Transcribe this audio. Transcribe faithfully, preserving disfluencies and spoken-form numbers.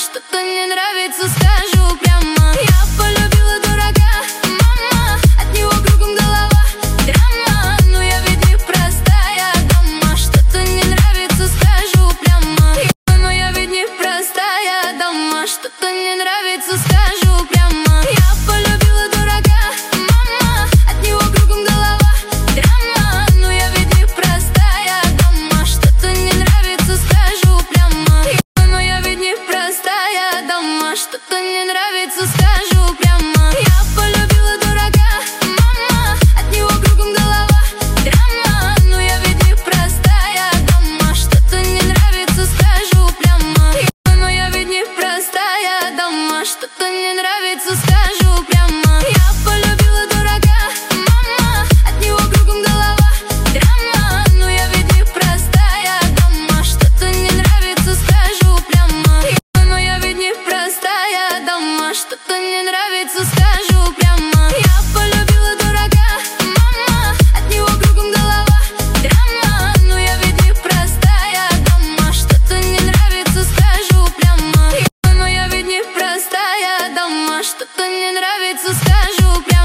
что-то не нравится, скажу прямо. Я полюбила дурака, мама, от него кругом голова драма. Но я ведь не простая дама, что-то не нравится, скажу прямо. Но я ведь не простая дама, что-то не нравится, скажу прямо. Я полюбила дурака, мама, от него кругом голова драма. Но я ведь не простая дама, что-то не нравится, скажу прямо. Но я ведь не простая дама, что-то не нравится, скажу прямо. Я полюбила дурака, мама, от него кругом голова драма. Но я ведь не простая дама, что-то не нравится, скажу прямо. Но я ведь не простая дама, что-то не нравится, скажу прямо. Я полюбила дурака, мама, от него кругом голова драма. Но я ведь не простая дама, что-то не нравится, скажу прямо. Но я ведь не простая дама, что-то не нравится, скажу прямо. Я полюбила дурака, мама, от него кругом голова драма. Но я ведь не простая дама, что-то не нравится, скажу прямо. Но я ведь не простая дама, что-то не нравится, скажу прямо.